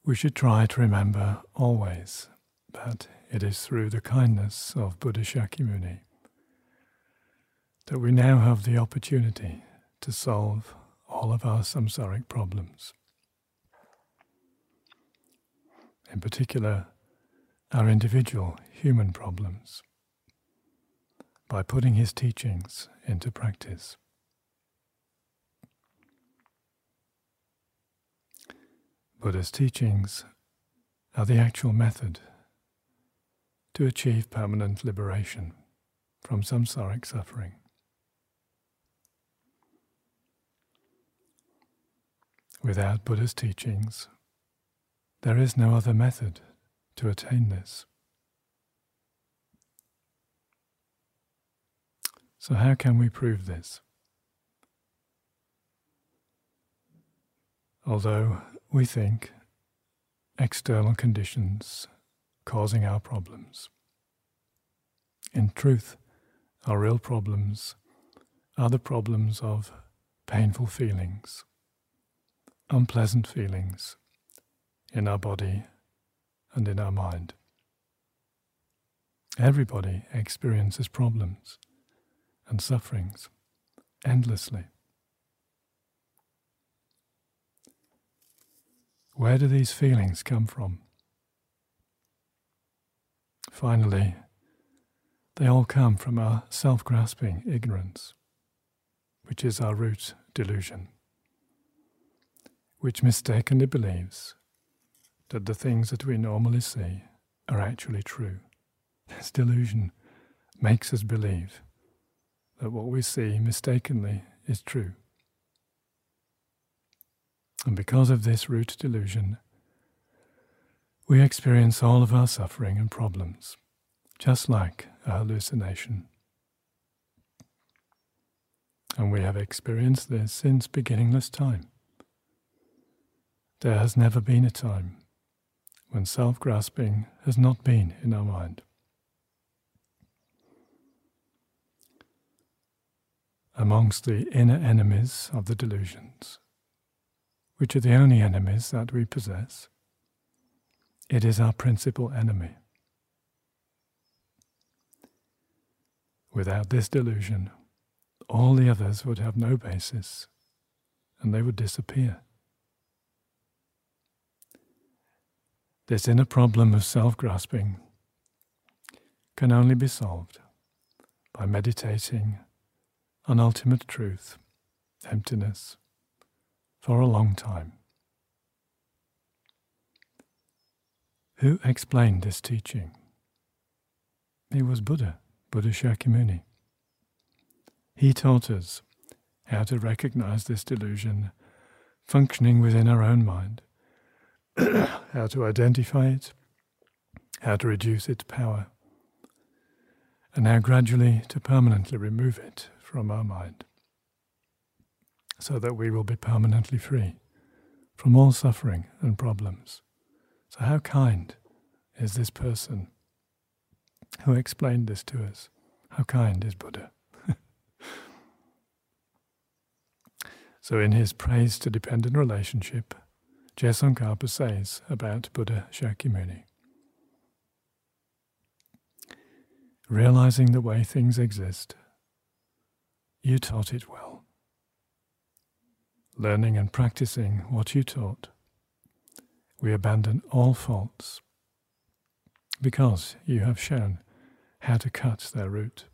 we should try to remember always that it is through the kindness of Buddha Shakyamuni that we now have the opportunity to solve all of our samsaric problems. In particular, our individual human problems, by putting his teachings into practice. Buddha's teachings are the actual method to achieve permanent liberation from samsaric suffering. Without Buddha's teachings, there is no other method to attain this. So how can we prove this? Although we think external conditions causing our problems, in truth, our real problems are the problems of painful feelings, unpleasant feelings in our body and in our mind. Everybody experiences problems and sufferings endlessly. Where do these feelings come from? Finally, they all come from our self-grasping ignorance, which is our root delusion, which mistakenly believes that the things that we normally see are actually true. This delusion makes us believe that what we see mistakenly is true. And because of this root delusion, we experience all of our suffering and problems, just like a hallucination. And we have experienced this since beginningless time. There has never been a time when self-grasping has not been in our mind. Amongst the inner enemies of the delusions, which are the only enemies that we possess, it is our principal enemy. Without this delusion, all the others would have no basis, and they would disappear. This inner problem of self-grasping can only be solved by meditating on ultimate truth, emptiness, for a long time. Who explained this teaching? It was Buddha, Buddha Shakyamuni. He taught us how to recognize this delusion functioning within our own mind, how to identify it, how to reduce its power, and how gradually to permanently remove it from our mind, so that we will be permanently free from all suffering and problems. So how kind is this person who explained this to us? How kind is Buddha? So in his Praise to Dependent Relationship, Je Tsongkhapa says about Buddha Shakyamuni, realizing the way things exist, you taught it well. Learning and practicing what you taught, we abandon all faults, because you have shown how to cut their root.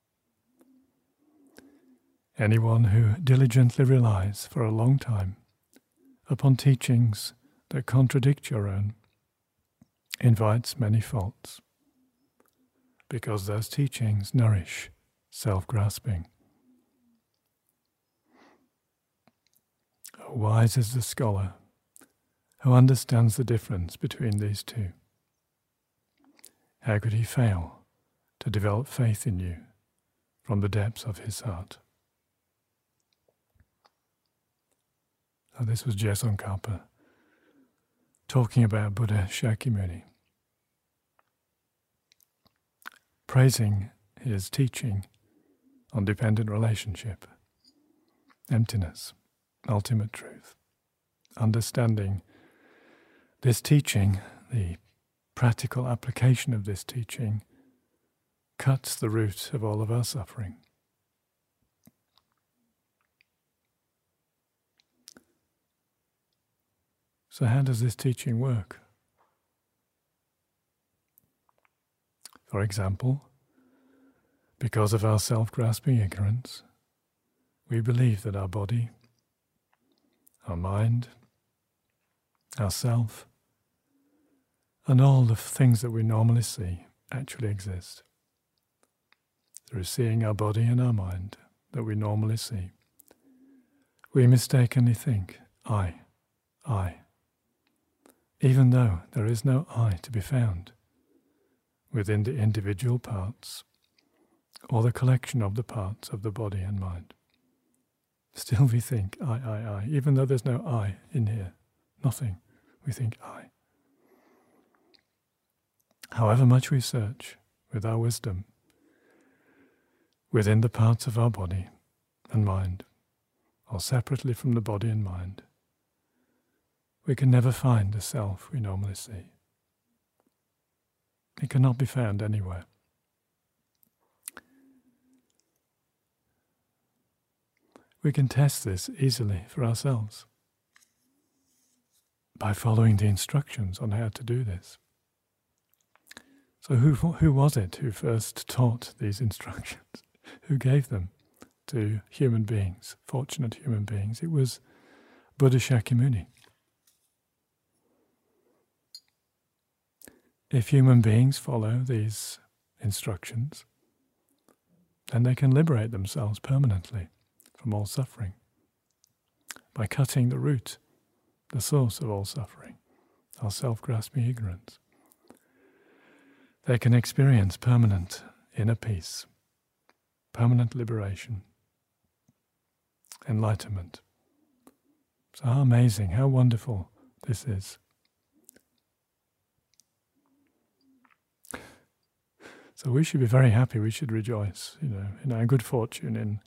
Anyone who diligently relies for a long time upon teachings that contradict your own invites many faults, because those teachings nourish self-grasping. Wise is the scholar who understands the difference between these two. How could he fail to develop faith in you from the depths of his heart? Now, this was Je Tsongkhapa talking about Buddha Shakyamuni, praising his teaching on dependent relationship, emptiness, ultimate truth, understanding This teaching, the practical application of this teaching, cuts the root of all of our suffering. So how does this teaching work? For example, because of our self-grasping ignorance, we believe that our body, our mind, our self, and all the things that we normally see actually exist. Through seeing our body and our mind that we normally see, we mistakenly think, I, even though there is no I to be found within the individual parts or the collection of the parts of the body and mind. Still we think I, even though there's no I in here, nothing, we think I. However much we search with our wisdom within the parts of our body and mind, or separately from the body and mind, we can never find the self we normally see. It cannot be found anywhere. We can test this easily for ourselves by following the instructions on how to do this. So who was it who first taught these instructions? Who gave them to human beings, fortunate human beings? It was Buddha Shakyamuni. If human beings follow these instructions, then they can liberate themselves permanently from all suffering by cutting the root, the source of all suffering, our self-grasping ignorance. They can experience permanent inner peace, permanent liberation, enlightenment. So how amazing, how wonderful this is. So we should be very happy, we should rejoice, in our good fortune, in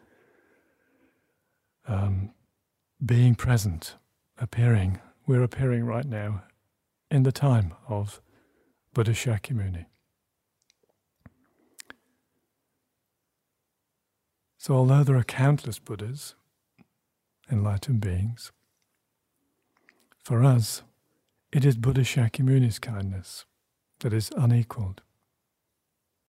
being present, appearing. We're appearing right now in the time of Buddha Shakyamuni. So although there are countless Buddhas, enlightened beings, for us it is Buddha Shakyamuni's kindness that is unequaled.